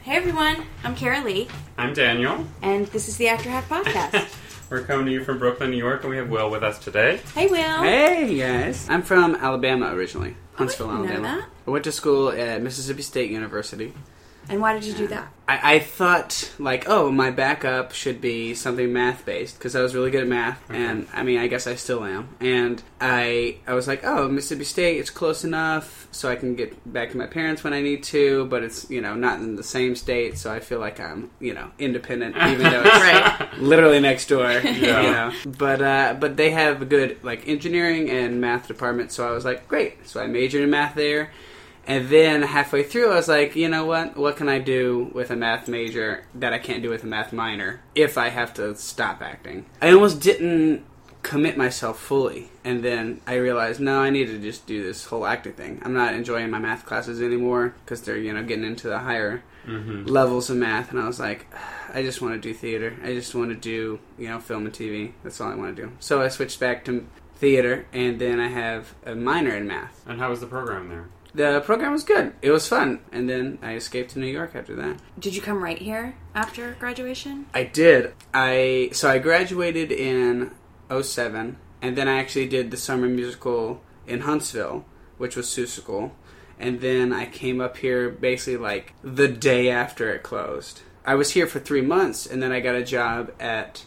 Hey everyone, I'm Kara Lee. I'm Daniel. And this is the After Half Podcast. We're coming to you from Brooklyn, New York, and we have Will with us today. Hey Will. Hey guys. I'm from Alabama originally. Huntsville, I didn't know Alabama. that. I went to school at Mississippi State University. And why did you do that? I thought, my backup should be something math-based, because I was really good at math, and, I guess I still am. And I was like, Mississippi State, it's close enough, so I can get back to my parents when I need to, but it's, not in the same state, so I feel like I'm, independent, even though it's literally next door, Yeah. But they have a good, engineering and math department, so I was like, great. So I majored in math there. And then halfway through, I was like, you know what? What can I do with a math major that I can't do with a math minor if I have to stop acting? I almost didn't commit myself fully. And then I realized, no, I need to just do this whole acting thing. I'm not enjoying my math classes anymore because they're, getting into the higher levels of math. And I was like, I just want to do theater. I just want to do, film and TV. That's all I want to do. So I switched back to theater, and then I have a minor in math. And how was the program there? The program was good. It was fun. And then I escaped to New York after that. Did you come right here after graduation? I did. I graduated in 2007, and then I actually did the summer musical in Huntsville, which was Seussical. And then I came up here basically the day after it closed. I was here for 3 months, and then I got a job at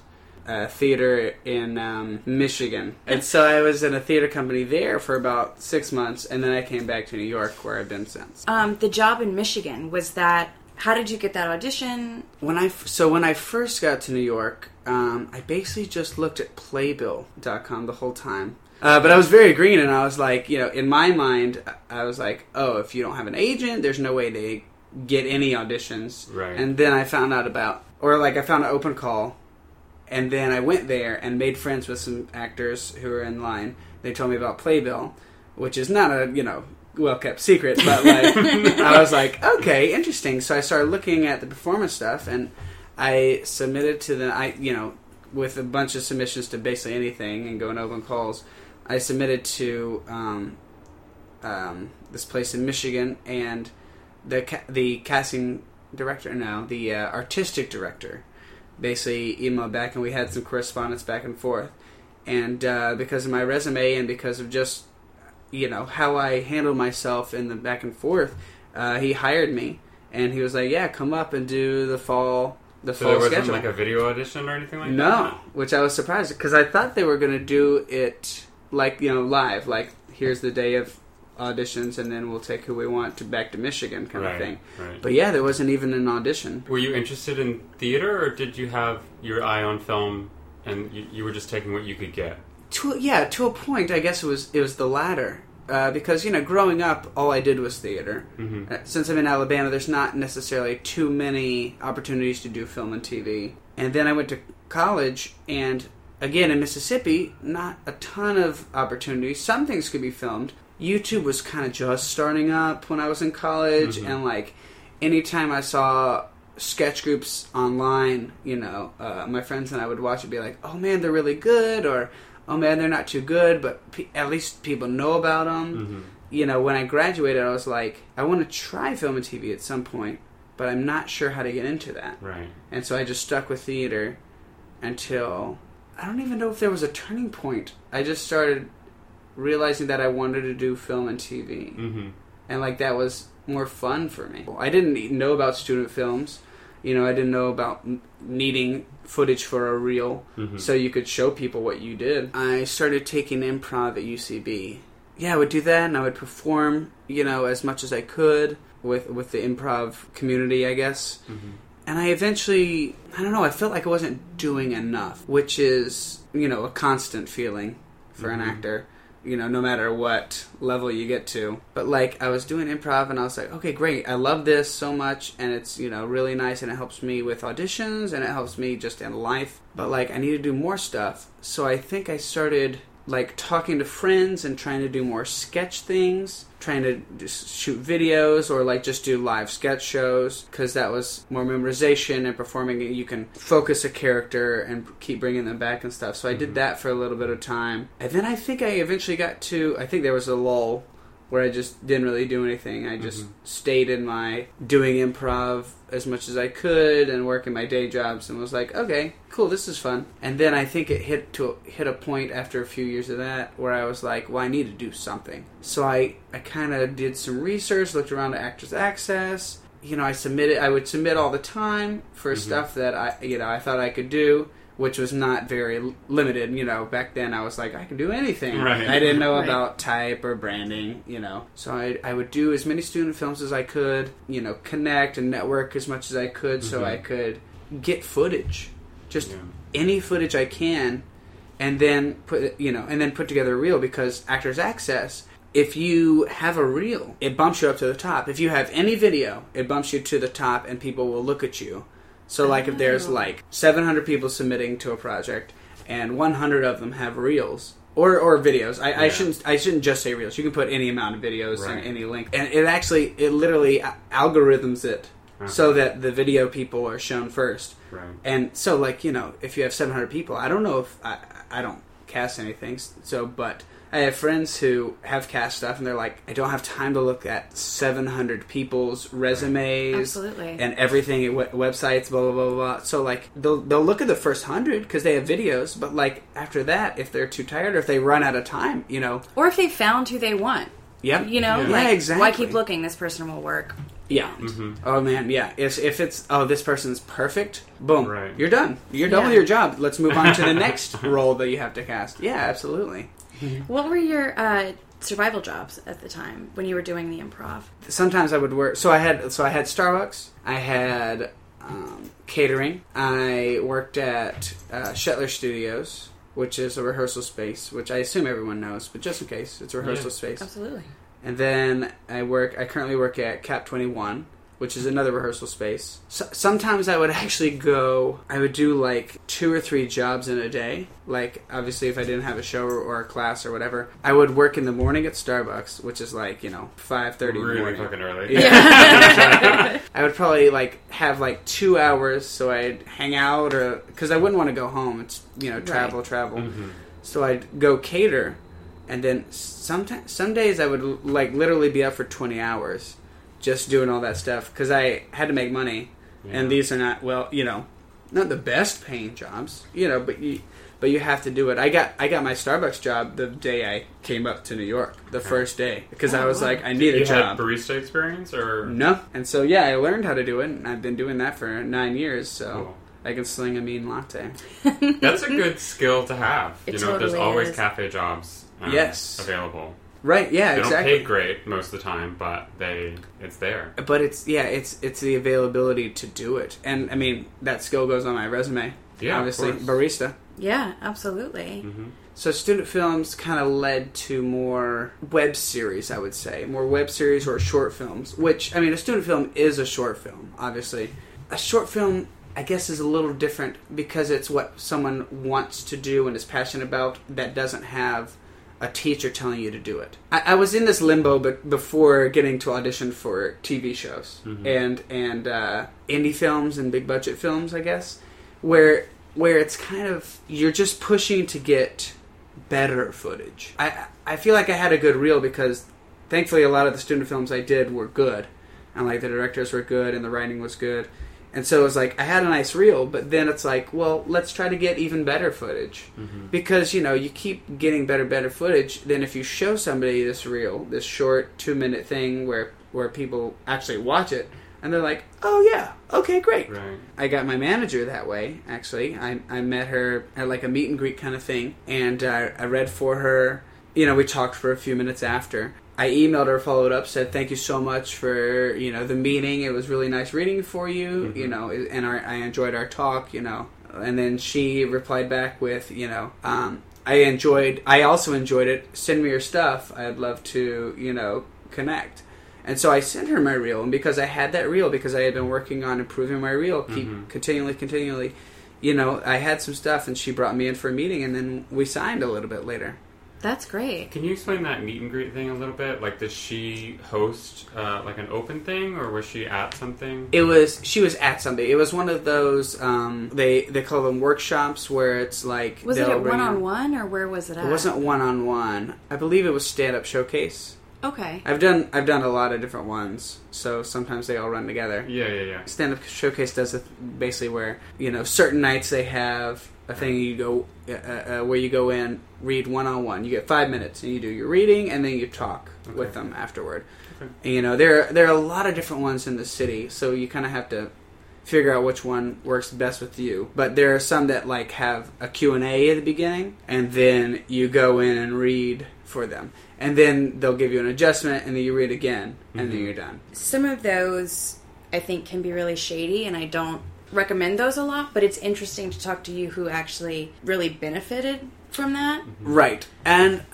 theater in Michigan. And so I was in a theater company there for about 6 months, and then I came back to New York, where I've been since. The job in Michigan, how did you get that audition? When I first got to New York, I basically just looked at Playbill.com the whole time. But I was very green, and I was like, in my mind, I was like, if you don't have an agent, there's no way to get any auditions. Right. And then I found out I found an open call. And then I went there and made friends with some actors who were in line. They told me about Playbill, which is not a, well-kept secret, but, I was like, okay, interesting. So I started looking at the performance stuff, and I submitted to with a bunch of submissions to basically anything and going open calls, I submitted to this place in Michigan, and the casting director, the artistic director, basically emailed back, and we had some correspondence back and forth. And because of my resume and because of just, how I handled myself in the back and forth, he hired me. And he was like, yeah, come up and do the fall schedule. So there wasn't a video audition or anything like that? No, which I was surprised, because I thought they were going to do it live. Here's the day of auditions, and then we'll take who we want back to Michigan kind of thing. Right. But yeah, there wasn't even an audition. Were you interested in theater, or did you have your eye on film and you were just taking what you could get? To a point, I guess it was the latter. Because, growing up, all I did was theater. Mm-hmm. Since I'm in Alabama, there's not necessarily too many opportunities to do film and TV. And then I went to college, and again, in Mississippi, not a ton of opportunities. Some things could be filmed. YouTube was kind of just starting up when I was in college, and anytime I saw sketch groups online, my friends and I would watch it and be like, oh man, they're really good, or oh man, they're not too good, but at least people know about them. When I graduated, I was like, I want to try film and TV at some point, but I'm not sure how to get into that. Right. And so I just stuck with theater until, I don't even know if there was a turning point. I just started realizing that I wanted to do film and TV. And that was more fun for me. I didn't know about student films. I didn't know about needing footage for a reel so you could show people what you did. I started taking improv at UCB. Yeah, I would do that, and I would perform, as much as I could with the improv community, I guess. And I eventually, I felt like I wasn't doing enough, which is, a constant feeling for an actor. No matter what level you get to. But, I was doing improv, and I was like, okay, great, I love this so much, and it's, really nice, and it helps me with auditions, and it helps me just in life. But, I need to do more stuff. So I think I started, talking to friends and trying to do more sketch things, trying to just shoot videos, or, just do live sketch shows, because that was more memorization and performing. You can focus a character and keep bringing them back and stuff. So I did that for a little bit of time. And then I think I eventually got to, I think there was a lull where I just didn't really do anything. I just stayed in my doing improv as much as I could and working my day jobs, and was like, okay, cool, this is fun. And then I think it hit a point after a few years of that where I was like, well, I need to do something. So I kind of did some research, looked around at Actors Access. You know, I would submit all the time for stuff that I thought I could do, which was not very limited. You know, back then I was like, I can do anything. Right. I didn't know about type or branding, you know. So I would do as many student films as I could, you know, connect and network as much as I could so I could get footage. Just any footage I can, and then put together a reel, because Actors Access, if you have a reel, it bumps you up to the top. If you have any video, it bumps you to the top and people will look at you. So, like, if there's, like, 700 people submitting to a project, and 100 of them have reels, or videos. I shouldn't just say reels. You can put any amount of videos in any link. And it literally algorithms it so that the video people are shown first. Right. And so, like, you know, if you have 700 people, I don't know if... I don't cast anything, but... I have friends who have cast stuff, and they're like, I don't have time to look at 700 people's resumes and everything, websites, blah, blah, blah, blah. So, like, they'll look at the first 100 because they have videos, but, like, after that, if they're too tired or if they run out of time, you know. Or if they found who they want. Yep. You know? Yeah, like, exactly. Why keep looking? This person will work. Yeah. Oh, man, yeah. If it's, this person's perfect, boom. Right. You're done. You're done with your job. Let's move on to the next role that you have to cast. Yeah, absolutely. What were your survival jobs at the time when you were doing the improv? Sometimes I would work. So I had Starbucks. I had catering. I worked at Shetler Studios, which is a rehearsal space, which I assume everyone knows, but just in case, it's a rehearsal space. Absolutely. And then I currently work at Cap 21, which is another rehearsal space. So, sometimes I would actually I would do like 2 or 3 jobs in a day. Like, obviously, if I didn't have a show or a class or whatever, I would work in the morning at Starbucks, which is like, 5:30 in the morning. Really fucking early. Yeah. I would probably have 2 hours, so I'd hang out, or because I wouldn't want to go home. It's travel. Mm-hmm. So I'd go cater, and then some days I would literally be up for 20 hours. Just doing all that stuff, because I had to make money, and these are not not the best paying jobs, but you have to do it. I got my Starbucks job the day I came up to New York, the first day, because I was like, I need a job. You had barista experience, or no? And so I learned how to do it, and I've been doing that for 9 years, so I can sling a mean latte. That's a good skill to have. There's always cafe jobs available. Right, yeah, they exactly. They don't pay great most of the time, but it's there. But it's the availability to do it. And, I mean, that skill goes on my resume. Yeah, obviously. of course. Barista. Yeah, absolutely. Mm-hmm. So student films kind of led to more web series, I would say. More web series or short films. Which, I mean, a student film is a short film, obviously. A short film, I guess, is a little different because it's what someone wants to do and is passionate about that doesn't have a teacher telling you to do it. I was in this limbo before getting to audition for TV shows and indie films and big budget films, I guess, where it's kind of, you're just pushing to get better footage. I feel like I had a good reel because thankfully a lot of the student films I did were good, and the directors were good and the writing was good. And so it was like, I had a nice reel, but then it's like, well, let's try to get even better footage. Mm-hmm. Because, you keep getting better footage, then if you show somebody this reel, this short 2-minute thing where people actually watch it, and they're like, oh yeah, okay, great. Right. I got my manager that way, actually. I met her at a meet and greet kind of thing, and I read for her. We talked for a few minutes after. I emailed her, followed up, said thank you so much for the meeting. It was really nice reading for you, and I enjoyed our talk, And then she replied back with, I also enjoyed it. Send me your stuff. I'd love to, connect. And so I sent her my reel, and because I had that reel, because I had been working on improving my reel, continually, I had some stuff, and she brought me in for a meeting, and then we signed a little bit later. That's great. Can you explain that meet and greet thing a little bit? Did she host an open thing, or was she at something? She was at something. It was one of those they call them workshops where it's like, was it at one-on-one, or where was it at? It wasn't one-on-one. I believe it was stand-up showcase. Okay. I've done a lot of different ones, so sometimes they all run together. Yeah. Stand Up Showcase does basically where, certain nights they have a thing you go where you go in, read one-on-one. You get 5 minutes, and you do your reading, and then you talk with them afterward. Okay. And, there are a lot of different ones in the city, so you kind of have to figure out which one works best with you. But there are some that have a Q&A at the beginning, and then you go in and read for them. And then they'll give you an adjustment, and then you read again, and then you're done. Some of those, I think, can be really shady, and I don't recommend those a lot, but it's interesting to talk to you who actually really benefited from that. Right. And,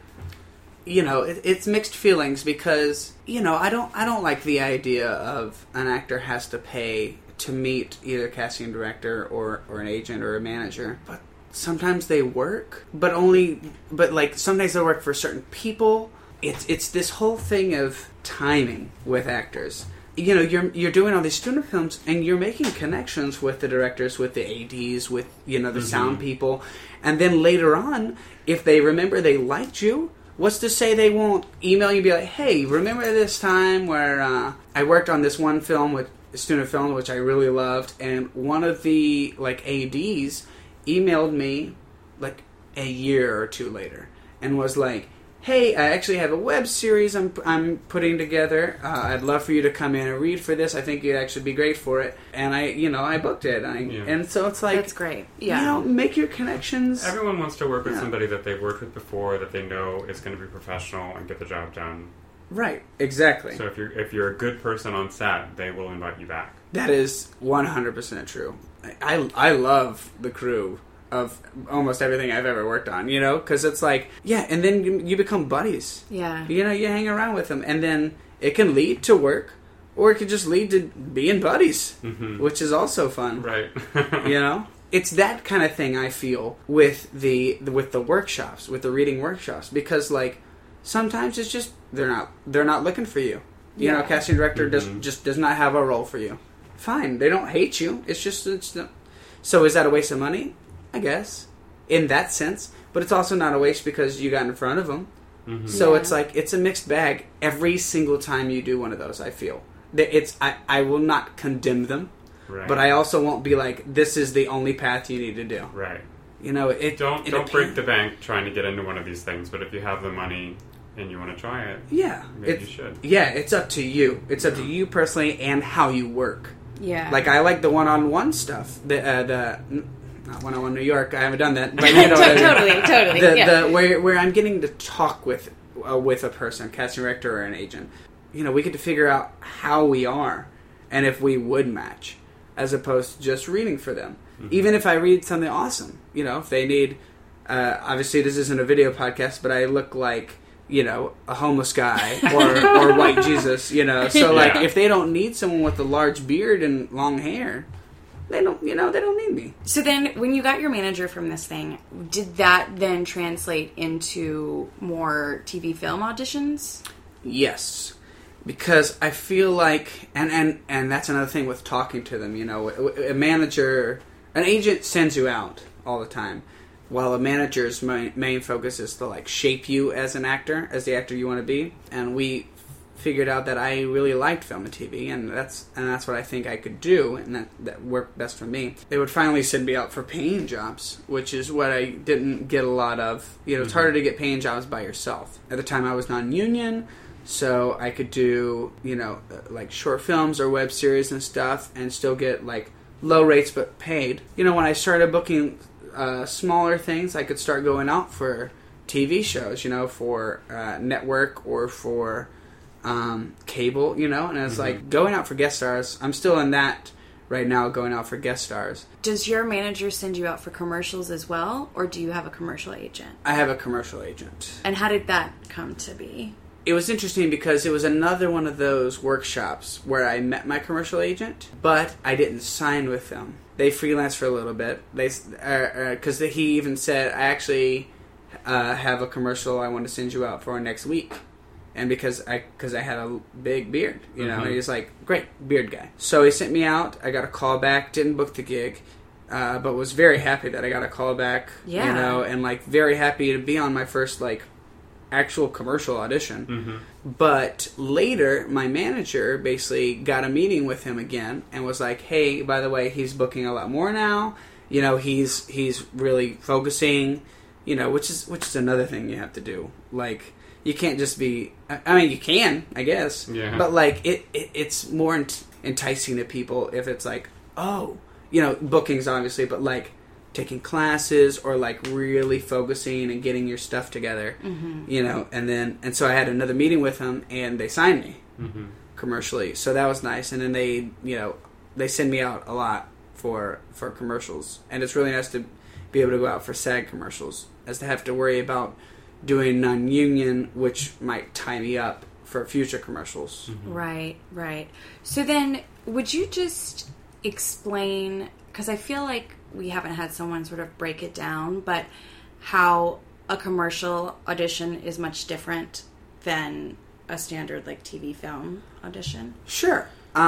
it's mixed feelings because, I don't like the idea of an actor has to pay to meet either a casting director or an agent or a manager. But sometimes they work, but sometimes they work for certain people. It's this whole thing of timing with actors. You're doing all these student films, and you're making connections with the directors, with the ADs, with the sound people, and then later on, if they remember they liked you, what's to say they won't email you and be like, "Hey, remember this time where I worked on this one film with student film which I really loved, and one of the ADs emailed me a year or two later and was like, hey, I actually have a web series I'm putting together. I'd love for you to come in and read for this. I think you'd actually be great for it." And I booked it. And so it's like, that's great. Yeah. Make your connections. Everyone wants to work with somebody that they've worked with before, that they know is going to be professional and get the job done. Right, exactly. So if you're a good person on set, they will invite you back. That is 100% true. I love the crew of almost everything I've ever worked on, because it's and then you become buddies. Yeah. You hang around with them, and then it can lead to work, or it could just lead to being buddies, which is also fun. Right. It's that kind of thing I feel with the workshops, with the reading workshops, because sometimes it's just they're not looking for you. Casting director does not have a role for you. Fine, they don't hate you. So is that a waste of money? I guess, in that sense, but it's also not a waste because you got in front of them. So it's it's a mixed bag every single time you do one of those. I feel I will not condemn them, right, but I also won't be like, this is the only path you need to do. Right. Don't break the bank trying to get into one of these things, but if you have the money and you want to try it, maybe you should. Yeah, it's up to you. It's up to you personally and how you work. Yeah. I like the one-on-one stuff. Not one-on-one New York. I haven't done that, but totally. Where I'm getting to talk with a person, casting director or an agent. We get to figure out how we are and if we would match, as opposed to just reading for them. Even if I read something awesome, if they need. Obviously, this isn't a video podcast, but I look like a homeless guy or white Jesus. So if they don't need someone with a large beard and long hair. They don't need me. So then, when you got your manager from this thing, did that then translate into more TV film auditions? Yes, because I feel like, and that's another thing with talking to them. A manager, an agent sends you out all the time, while a manager's main focus is to shape you as an actor, as the actor you want to be. And we figured out that I really liked film and TV, and that's what I think I could do, and that worked best for me. They would finally send me out for paying jobs, which is what I didn't get a lot of. It's harder to get paying jobs by yourself. At the time, I was non-union, so I could do short films or web series and stuff, and still get low rates but paid. When I started booking smaller things, I could start going out for TV shows, for network or for cable, and it's going out for guest stars. I'm still in that right now, going out for guest stars. Does your manager send you out for commercials as well, or do you have a commercial agent? I have a commercial agent. And how did that come to be? It was interesting because it was another one of those workshops where I met my commercial agent, but I didn't sign with them. They freelanced for a little bit. Because he even said, I actually have a commercial I want to send you out for next week. And because I had a big beard, he's like, great, beard guy. So he sent me out. I got a call back, didn't book the gig, but was very happy that I got a call back, and very happy to be on my first, actual commercial audition. But later, my manager basically got a meeting with him again and was like, "Hey, by the way, he's booking a lot more now. You know, he's really focusing. You know, which is another thing you have to do. Like, you can't just be. I mean, you can, I guess. Yeah. But like, it's more enticing to people if it's like, oh, you know, bookings obviously, but like." Taking classes or like really focusing and getting your stuff together, you know, and so I had another meeting with them and they signed me commercially, so that was nice. And then they, you know, they send me out a lot for commercials, and it's really nice to be able to go out for SAG commercials as to have to worry about doing non-union, which might tie me up for future commercials. Right. So then, would you just explain, because I feel like we haven't had someone sort of break it down, but how a commercial audition is much different than a standard like TV film audition? Sure.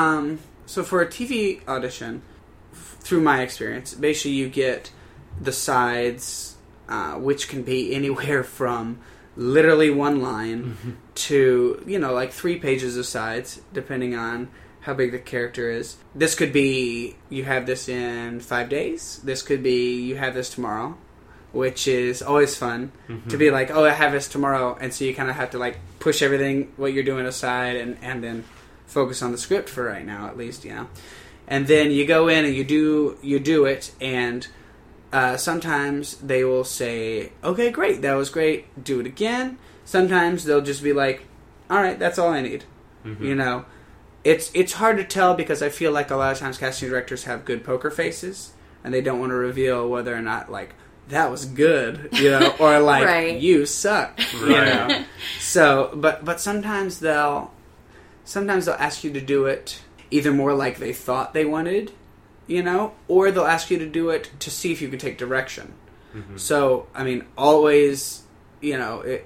So for a TV audition, through my experience, basically you get the sides, which can be anywhere from literally one line to, you know, like 3 pages of sides, depending on how big the character is. This could be, you have this in 5 days. This could be, you have this tomorrow, which is always fun to be like, oh, I have this tomorrow. And so you kind of have to like push everything, what you're doing aside and then focus on the script for right now, at least, you know. And then you go in and you do it, and sometimes they will say, okay, great, that was great, do it again. Sometimes they'll just be like, all right, that's all I need, you know. It's hard to tell because I feel like a lot of times casting directors have good poker faces and they don't want to reveal whether or not like that was good, you know, or like right. You suck, you know. So, but sometimes they'll ask you to do it either more like they thought they wanted, you know, or they'll ask you to do it to see if you can take direction. So, I mean, always, you know,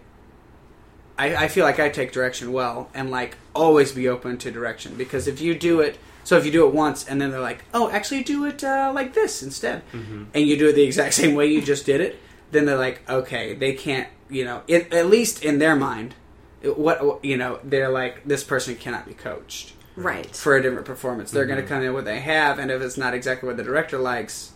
I feel like I take direction well, and like always be open to direction, because if you do it once and then they're like, oh, actually do it like this instead, and you do it the exact same way you just did it, then they're like, okay, they can't, you know, at least in their mind, what, you know, they're like, this person cannot be coached right for a different performance. They're going to come in with what they have, and if it's not exactly what the director likes,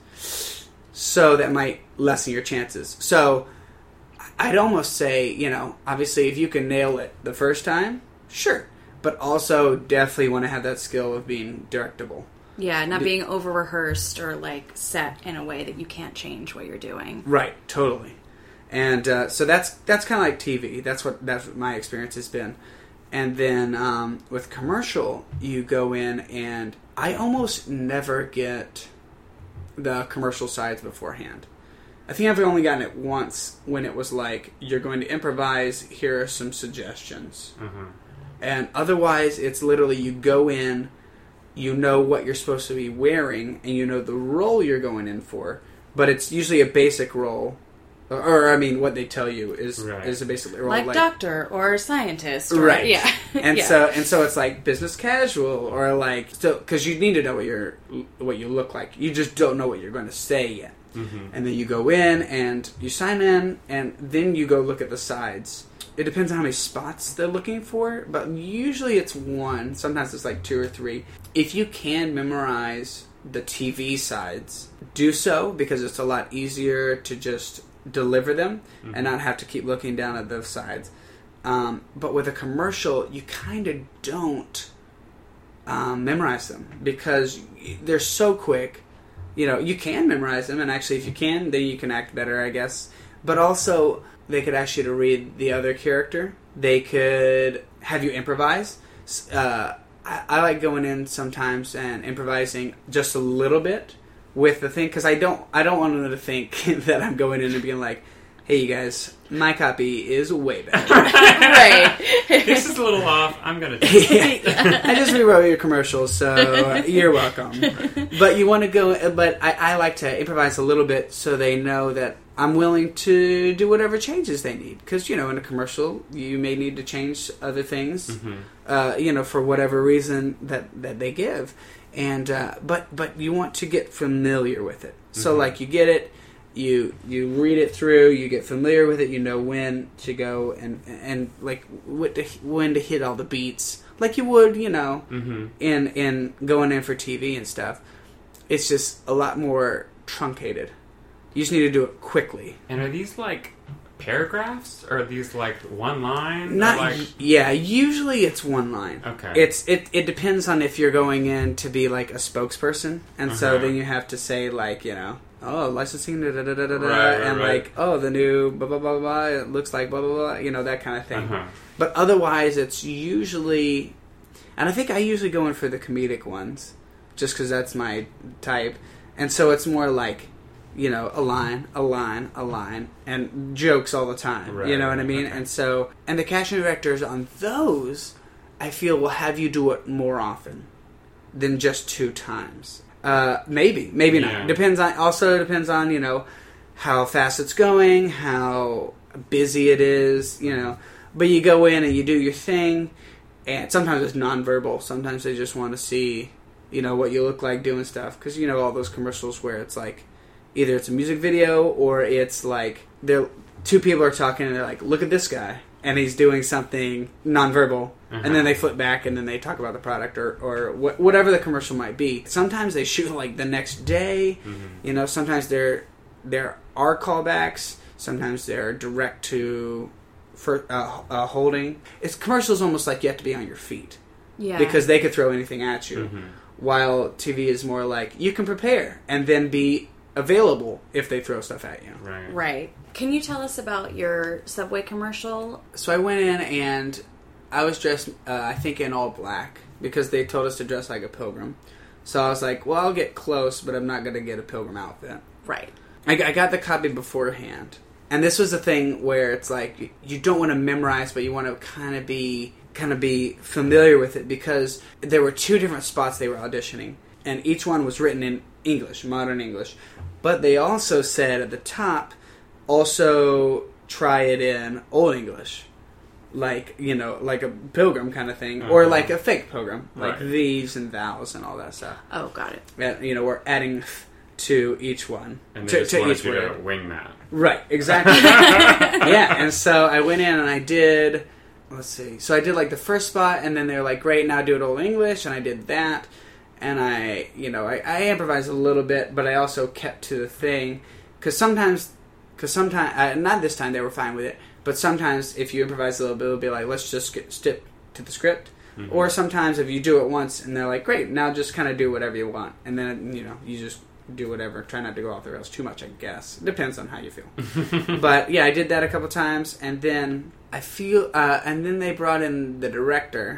so that might lessen your chances. So I'd almost say, you know, obviously if you can nail it the first time, sure. But also definitely want to have that skill of being directable. Yeah, not being over-rehearsed or, like, set in a way that you can't change what you're doing. Right, totally. And so that's kind of like TV. That's what my experience has been. And then with commercial, you go in, and I almost never get the commercial sides beforehand. I think I've only gotten it once when it was like, you're going to improvise, here are some suggestions. And otherwise, it's literally you go in, you know what you're supposed to be wearing, and you know the role you're going in for, but it's usually a basic role. Or I mean, what they tell you is a basic role. Like doctor or scientist. Or, right. Yeah. And so it's like business casual, or like, so, because you need to know what you look like. You just don't know what you're going to say yet. And then you go in and you sign in, and then you go look at the sides. It depends on how many spots they're looking for, but usually it's 1. Sometimes it's like 2 or 3. If you can memorize the TV sides, do so, because it's a lot easier to just deliver them and not have to keep looking down at those sides. But with a commercial, you kind of don't memorize them because they're so quick. You know, you can memorize them, and actually if you can, then you can act better, I guess. But also, they could ask you to read the other character. They could have you improvise. I like going in sometimes and improvising just a little bit with the thing, because I don't want them to think that I'm going in and being like, hey, you guys, my copy is way better. Right. This is a little off. I'm going to do it. I just rewrote your commercials, so you're welcome. But you want to go, but I like to improvise a little bit so they know that I'm willing to do whatever changes they need. Because, you know, in a commercial, you may need to change other things, you know, for whatever reason that they give. And but you want to get familiar with it. So, like, you get it, You read it through, you get familiar with it, you know when to go and like when to hit all the beats, like you would, in going in for TV and stuff. It's just a lot more truncated. You just need to do it quickly. And are these like paragraphs, or are these like one line? Yeah, usually it's one line. Okay. It depends on if you're going in to be like a spokesperson, and so then you have to say like, licensing, da da da da da, and like, oh, the new blah blah blah blah. It looks like blah blah blah. That kind of thing. But otherwise, it's usually, and I think I usually go in for the comedic ones, just because that's my type, and so it's more like, a line, and jokes all the time. Right, you know what I mean? okay. And the casting directors on those, I feel, will have you do it more often than just 2 times. Maybe not. Yeah. Depends on, how fast it's going, how busy it is, But you go in and you do your thing, and sometimes it's nonverbal. Sometimes they just want to see, what you look like doing stuff. Because, all those commercials where it's like, either it's a music video or it's like, 2 people are talking and they're like, look at this guy. And he's doing something nonverbal. And then they flip back and then they talk about the product or whatever the commercial might be. Sometimes they shoot like the next day. Sometimes there are callbacks. Sometimes they're direct to holding. It's commercials almost like you have to be on your feet. Yeah. Because they could throw anything at you. While TV is more like you can prepare and then be available if they throw stuff at you. Right. Can you tell us about your Subway commercial? So I went in and I was dressed, I think, in all black because they told us to dress like a pilgrim. So I was like, well, I'll get close, but I'm not going to get a pilgrim outfit. Right. I got the copy beforehand. And this was the thing where it's like, you don't want to memorize, but you want to kind of be familiar with it because there were 2 different spots they were auditioning. And each one was written in English, modern English. But they also said at the top, also try it in Old English. Like, like a pilgrim kind of thing. Or like a fake pilgrim. Like these and thous and all that stuff. Oh, got it. We're adding to each one. And they just wanted you to wing that. Right, exactly. Yeah, and so I went in and I did, let's see. So I did like the first spot and then they were like, great, now do it Old English. And I did that. And I improvised a little bit, but I also kept to the thing. Because sometimes, not this time, they were fine with it. But sometimes if you improvise a little bit, it'll be like, let's just stick to the script. Or sometimes if you do it once and they're like, great, now just kind of do whatever you want. And then, you just do whatever. Try not to go off the rails too much, I guess. It depends on how you feel. But yeah, I did that a couple times. And then and then they brought in the director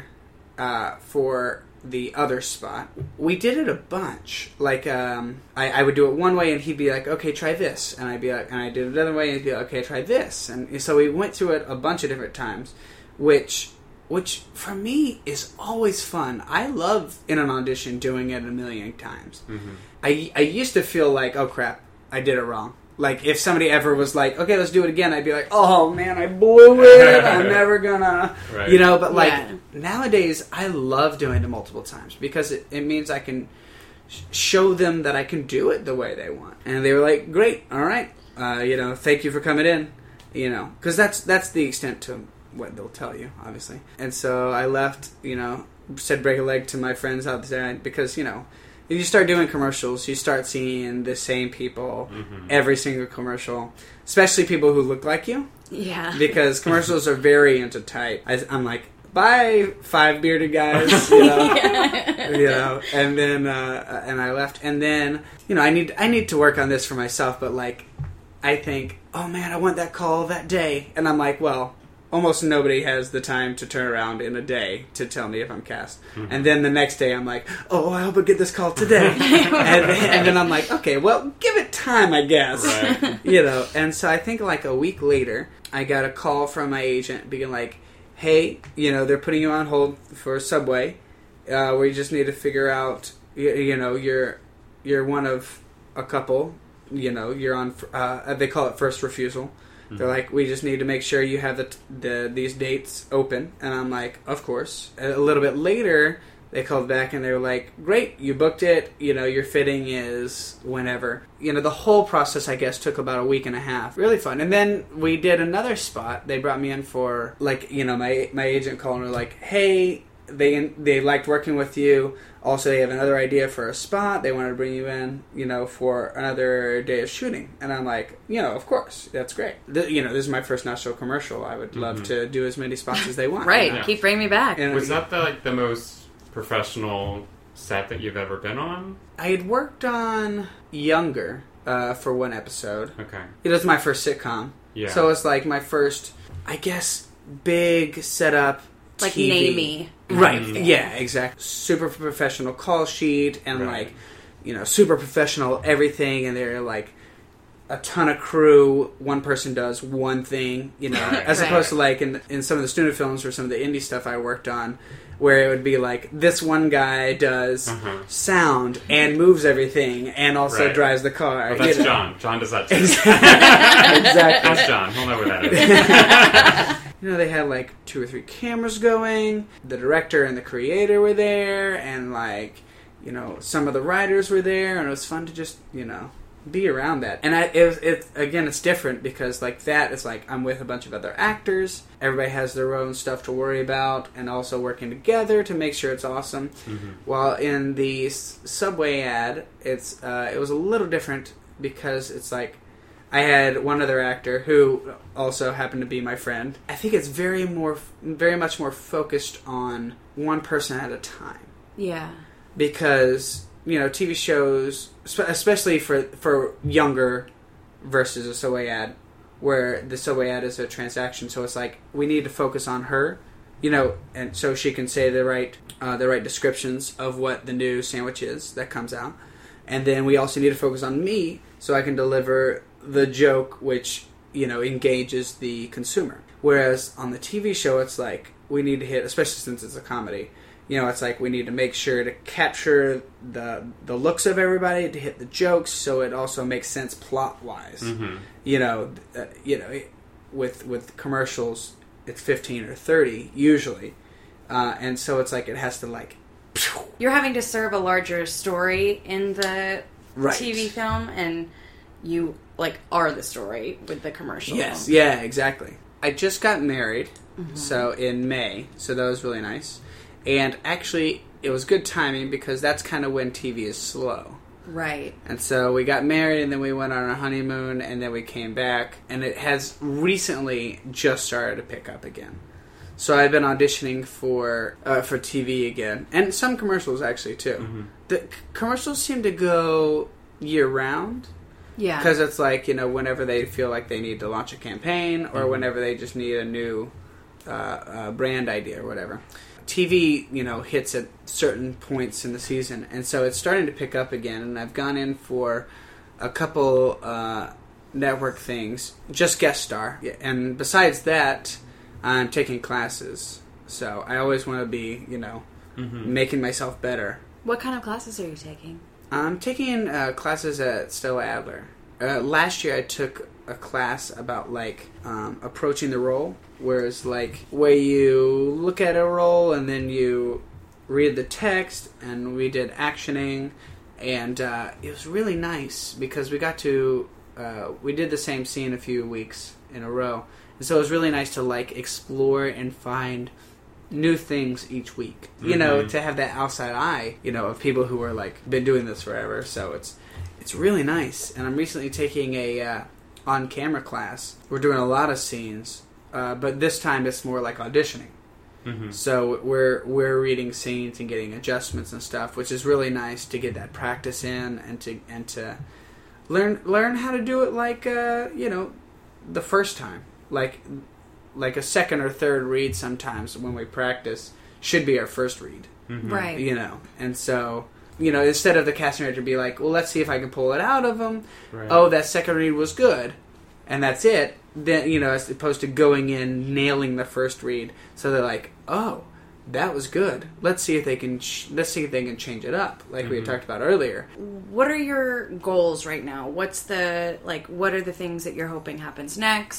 for the other spot. We did it a bunch. Like, I would do it one way and he'd be like, okay, try this. And I'd be like, and I did it another way and he'd be like, okay, try this. And so we went through it a bunch of different times, which for me is always fun. I love in an audition doing it a million times. I used to feel like, oh crap, I did it wrong. Like, if somebody ever was like, okay, let's do it again, I'd be like, oh, man, I blew it. I'm never gonna... Right. But, like, nowadays, I love doing it multiple times because it means I can show them that I can do it the way they want. And they were like, great, all right, thank you for coming in, because that's the extent to what they'll tell you, obviously. And so I left, said break a leg to my friends out there because, if you start doing commercials, you start seeing the same people every single commercial, especially people who look like you. Yeah. Because commercials are very into type. I'm like, bye, 5 bearded guys, and then and I left, and then I need to work on this for myself, but like I think, oh man, I want that call that day, and I'm like, well, almost nobody has the time to turn around in a day to tell me if I'm cast. And then the next day I'm like, oh, I hope I get this call today. and then I'm like, okay, well, give it time, I guess. Right. And so I think like a week later, I got a call from my agent being like, hey, they're putting you on hold for Subway. We just need to figure out, you're one of a couple. You're on, they call it first refusal. They're like, we just need to make sure you have these dates open. And I'm like, of course. A little bit later, they called back and they were like, great, you booked it, your fitting is whenever. The whole process, I guess, took about a week and a half. Really fun. And then we did another spot. They brought me in for, like, my agent called and were like, hey, they liked working with you. Also, they have another idea for a spot. They wanted to bring you in, for another day of shooting. And I'm like, of course, that's great. This is my first national commercial. I would love to do as many spots as they want. Right. Yeah. Keep bringing me back. Was that the most professional set that you've ever been on? I had worked on Younger for one episode. Okay. It was my first sitcom. Yeah. So it's like my first, I guess, big setup like TV. Name Me. Right. Yeah, exactly. Super professional call sheet and Right. super professional everything, and they're like a ton of crew. One person does one thing, as opposed to like in some of the student films or some of the indie stuff I worked on, where it would be like this one guy does sound and moves everything and also drives the car. Well, that's John. John does that too. Exactly. That's John. He'll know where that is. They had like 2 or 3 cameras going. The director and the creator were there, and some of the writers were there, and it was fun to just be around that. And it's different because that is like I'm with a bunch of other actors. Everybody has their own stuff to worry about, and also working together to make sure it's awesome. Mm-hmm. While in the Subway ad, it was a little different because it's like I had one other actor who also happened to be my friend. I think it's very much more focused on one person at a time. Yeah. Because, TV shows, especially for Younger versus a Subway ad, where the Subway ad is a transaction, so it's like we need to focus on her, and so she can say the right descriptions of what the new sandwich is that comes out. And then we also need to focus on me so I can deliver the joke which, engages the consumer. Whereas on the TV show, it's like we need to hit, especially since it's a comedy, it's like we need to make sure to capture the looks of everybody, to hit the jokes, so it also makes sense plot-wise. Mm-hmm. With commercials, it's 15 or 30, usually. And so it's like it has to, You're having to serve a larger story in the right. TV film, and you are the story with the commercial. Yes, yeah, exactly. I just got married, so in May, so that was really nice. And actually, it was good timing because that's kind of when TV is slow. Right. And so we got married, and then we went on our honeymoon, and then we came back, and it has recently just started to pick up again. So I've been auditioning for TV again, and some commercials actually too. Mm-hmm. The commercials seem to go year round. Yeah. Because it's like, whenever they feel like they need to launch a campaign, or whenever they just need a new brand idea or whatever. TV, hits at certain points in the season, and so it's starting to pick up again. And I've gone in for a couple network things, just guest star. And besides that, I'm taking classes. So I always want to be, making myself better. What kind of classes are you taking? I'm taking classes at Stella Adler. Last year I took a class about approaching the role, whereas where you look at a role and then you read the text, and we did actioning, and it was really nice because we got to we did the same scene a few weeks in a row, and so it was really nice to explore and find new things each week, to have that outside eye, of people who are been doing this forever. So it's really nice. And I'm recently taking a on-camera class. We're doing a lot of scenes, but this time it's more like auditioning. Mm-hmm. So we're reading scenes and getting adjustments and stuff, which is really nice to get that practice in and to learn how to do it the first time, like a second or third read sometimes when we practice should be our first read. Mm-hmm. Right. And so, instead of the casting director be like, well, let's see if I can pull it out of them. Right. Oh, that second read was good. And that's it. Then, as opposed to going in, nailing the first read. So they're like, oh, that was good. Let's see if they can, change it up. Like we had talked about earlier. What are your goals right now? What are the things that you're hoping happens next?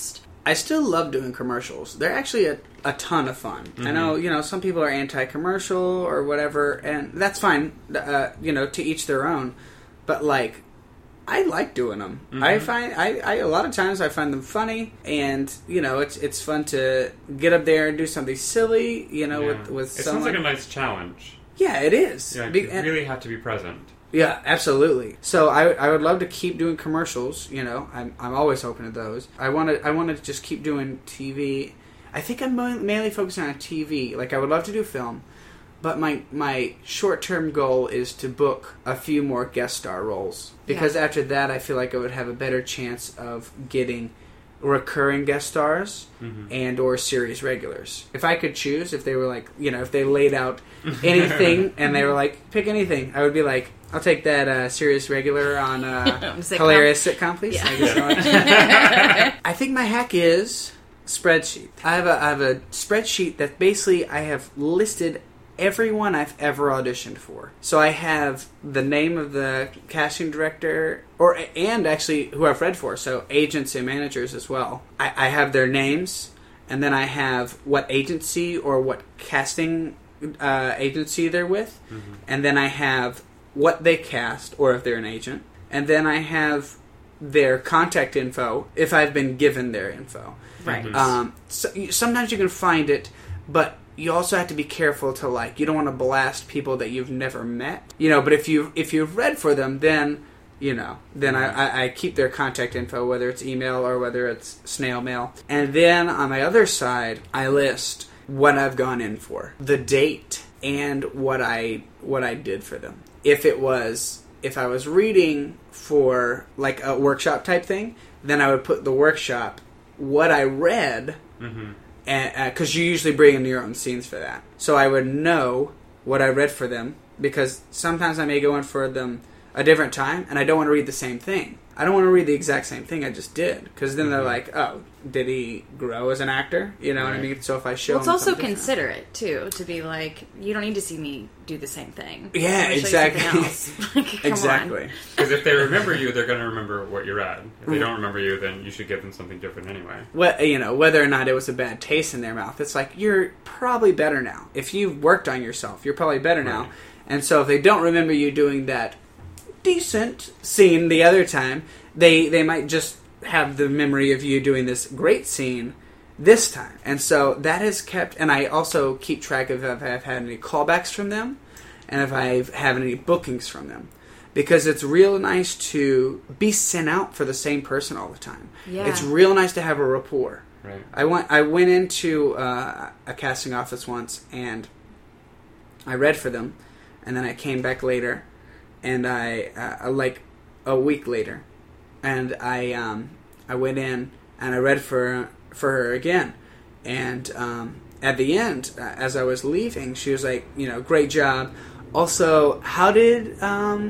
I still love doing commercials. They're actually a ton of fun. I know, some people are anti-commercial or whatever, and that's fine, to each their own. But, like, I like doing them. I find, a lot of times I find them funny, and, it's fun to get up there and do something silly, with It someone. sounds like a nice challenge. Yeah, it is. Yeah, you really have to be present. Yeah, absolutely. So I would love to keep doing commercials. I'm always open to those. I want to just keep doing TV. I think I'm mainly focusing on TV. Like, I would love to do film, but my short term goal is to book a few more guest star roles, because after that I feel like I would have a better chance of getting recurring guest stars and or series regulars. If I could choose, if they were like, if they laid out anything and they were like, pick anything, I would be like, I'll take that series regular on hilarious sitcom, please. Yeah. Thank you so much. I think my hack is spreadsheet. I have a spreadsheet that basically I have listed everyone I've ever auditioned for. So I have the name of the casting director, and actually who I've read for, so agents and managers as well. I have their names, and then I have what agency or what casting agency they're with, and then I have what they cast, or if they're an agent, and then I have their contact info if I've been given their info. Right. So sometimes you can find it, but you also have to be careful to, you don't want to blast people that you've never met. But if you've read for them, then, I keep their contact info, whether it's email or whether it's snail mail. And then on my other side, I list what I've gone in for, the date, and what I did for them. If I was reading for, like, a workshop type thing, then I would put the workshop, what I read, because you usually bring in your own scenes for that. So I would know what I read for them, because sometimes I may go in for them a different time, and I don't want to read the same thing. I don't want to read the exact same thing I just did, because then they're like, oh, did he grow as an actor? You know what I mean? So if I show well, it's them also something different. considerate, too, to be like, you don't need to see me do the same thing. Yeah, Let me show you something exactly. else. Like, come Exactly. on. Because if they remember you, they're going to remember what you read. If they don't remember you, then you should give them something different anyway. Whether or not it was a bad taste in their mouth, it's like, you're probably better now. If you've worked on yourself, you're probably better now. Right. And so if they don't remember you doing that decent scene the other time, they might just have the memory of you doing this great scene this time. And so that is kept, and I also keep track of if I've had any callbacks from them and if I have any bookings from them. Because it's real nice to be sent out for the same person all the time. Yeah. It's real nice to have a rapport. Right. I went into a casting office once, and I read for them, and then I came back later, and I like a week later, and I went in and I read for her again, and at the end, as I was leaving, she was like, great job. Also, how did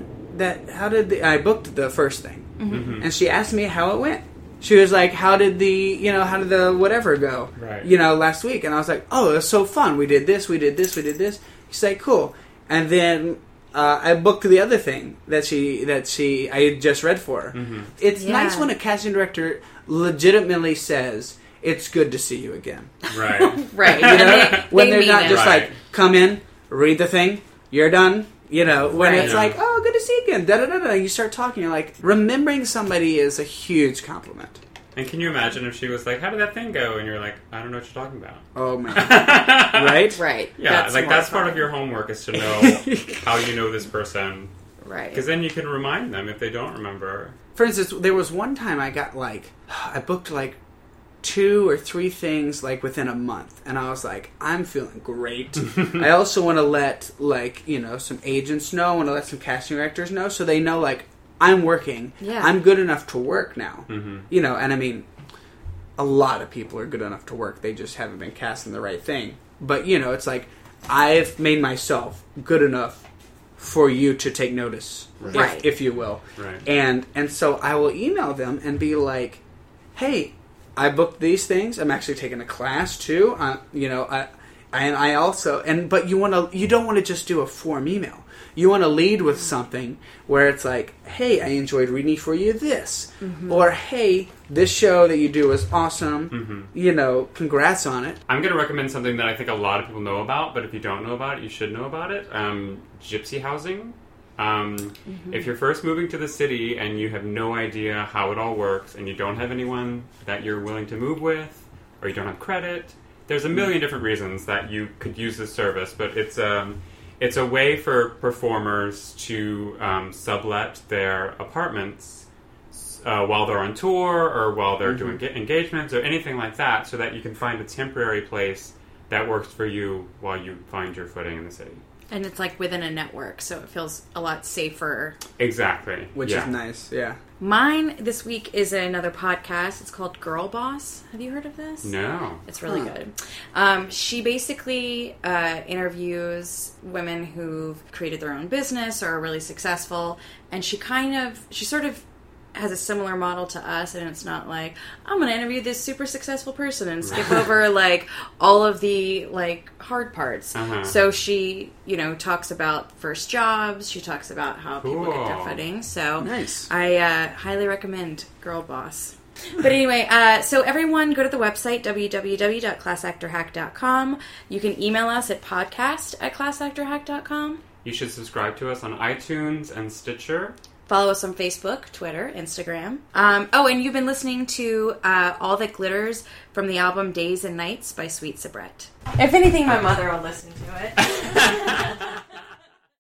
I booked the first thing, and she asked me how it went. She was like, how did the whatever go, right. Last week? And I was like, oh, it was so fun. We did this, we did this, we did this. She's like, cool. And then I booked the other thing that I had just read for her. It's nice when a casting director legitimately says, it's good to see you again. Right. Right. When they're not just Right. like, come in, read the thing, you're done. When Right. it's like, oh, good to see you again, da-da-da-da, you start talking, you're like, remembering somebody is a huge compliment. And can you imagine if she was like, how did that thing go? And you're like, I don't know what you're talking about. Oh, man. Right? Right. Yeah, that's part fun. of your homework is to know how you know this person. Right. Because then you can remind them if they don't remember. For instance, there was one time I booked 2 or 3 things within a month, and I was like, I'm feeling great. I also want to let some agents know, I want to let some casting directors know, so they know I'm working. Yeah. I'm good enough to work now. Mm-hmm. And I mean, a lot of people are good enough to work. They just haven't been casting the right thing. But it's like I've made myself good enough for you to take notice, Right. if you will. Right. And so I will email them and be like, hey, I booked these things. I'm actually taking a class too. And I also, but you don't want to just do a form email. You want to lead with something where it's like, hey, I enjoyed reading for you this. Mm-hmm. Or, hey, this show that you do is awesome. Mm-hmm. You know, congrats on it. I'm going to recommend something that I think a lot of people know about, but if you don't know about it, you should know about it. Gypsy housing. If you're first moving to the city and you have no idea how it all works and you don't have anyone that you're willing to move with, or you don't have credit, there's a million different reasons that you could use this service, but it's a way for performers to sublet their apartments while they're on tour or while they're doing engagements or anything like that, so that you can find a temporary place that works for you while you find your footing in the city. And it's like within a network, so it feels a lot safer. Exactly. Which is nice, yeah. Mine this week is another podcast. It's called Girl Boss. Have you heard of this? No. It's really good. She basically interviews women who've created their own business or are really successful, and she sort of has a similar model to us, and it's not like, I'm going to interview this super successful person and skip over like all of the like hard parts. So she, talks about first jobs. She talks about how people get their footing. So nice. I highly recommend Girl Boss. But anyway, so everyone go to the website, www.classactorhack.com. You can email us at podcast@classactorhack.com. You should subscribe to us on iTunes and Stitcher. Follow us on Facebook, Twitter, Instagram. And you've been listening to All That Glitters from the album Days and Nights by Sweet Sabrett. If anything, my mother will listen to it.